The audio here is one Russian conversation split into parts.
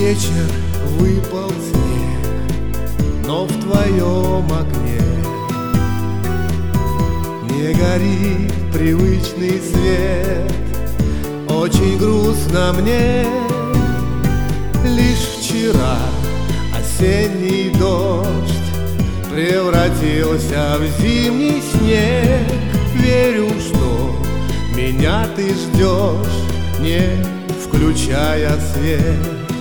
вечер выпал снег, но в твоем окне не горит привычный свет. Очень грустно мне. Лишь вчера осенний дождь превратился в зимний снег. Верю, что меня ты ждешь, не включая свет.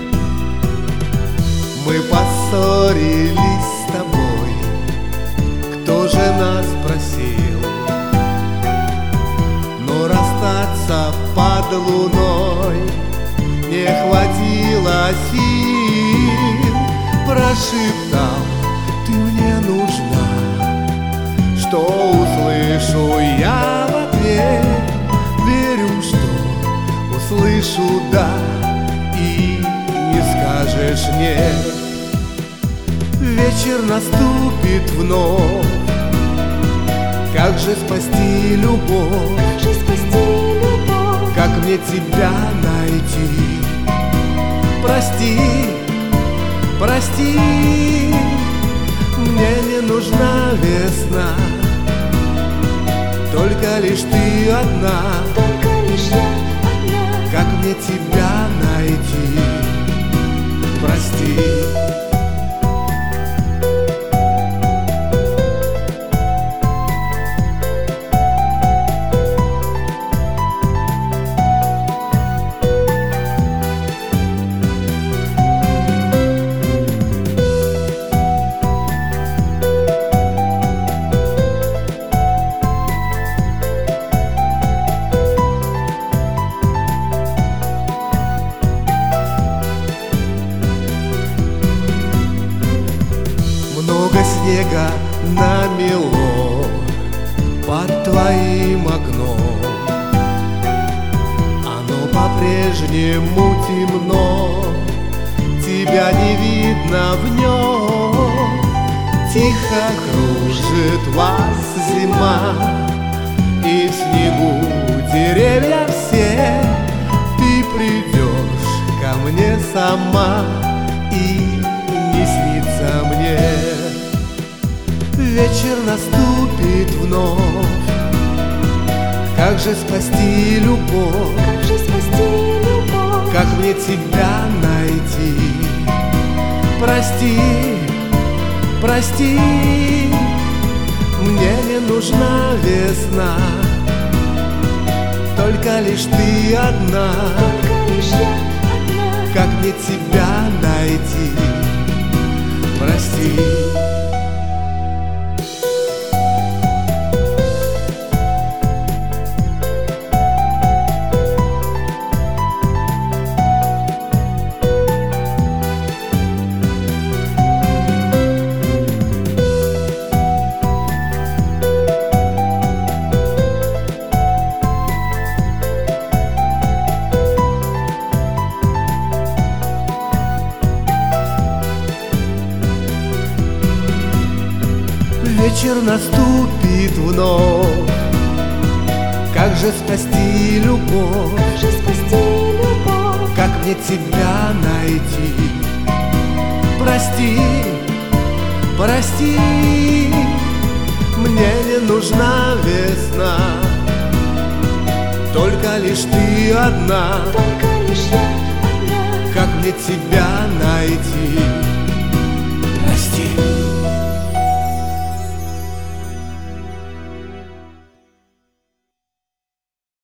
Мы поссорились с тобой, кто же нас просил? Но расстаться под луной не хватило сил. Прошептал, ты мне нужна, что услышу я в ответ? Верю, что услышу «да» и не скажешь «нет». Вечер наступит вновь, как же спасти любовь? Как мне тебя найти? Прости, прости, мне не нужна весна, только лишь ты одна. Как мне тебя найти? Прости. Много снега намело под твоим окном, оно по-прежнему темно, тебя не видно в нем. Тихо кружит вас зима, и в снегу деревья все. Ты придешь ко мне сама, и не снится мне. Вечер наступит вновь, как же спасти любовь? Как мне тебя найти? Прости, прости, мне не нужна весна, только лишь ты одна. Как мне тебя найти? Прости. Вечер наступит вновь, как же спасти любовь? Как мне тебя найти? Прости, прости, мне не нужна весна, только лишь ты одна. Как мне тебя найти? Прости.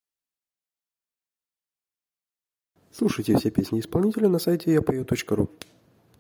Слушайте все песни исполнителя на сайте yapою.ru.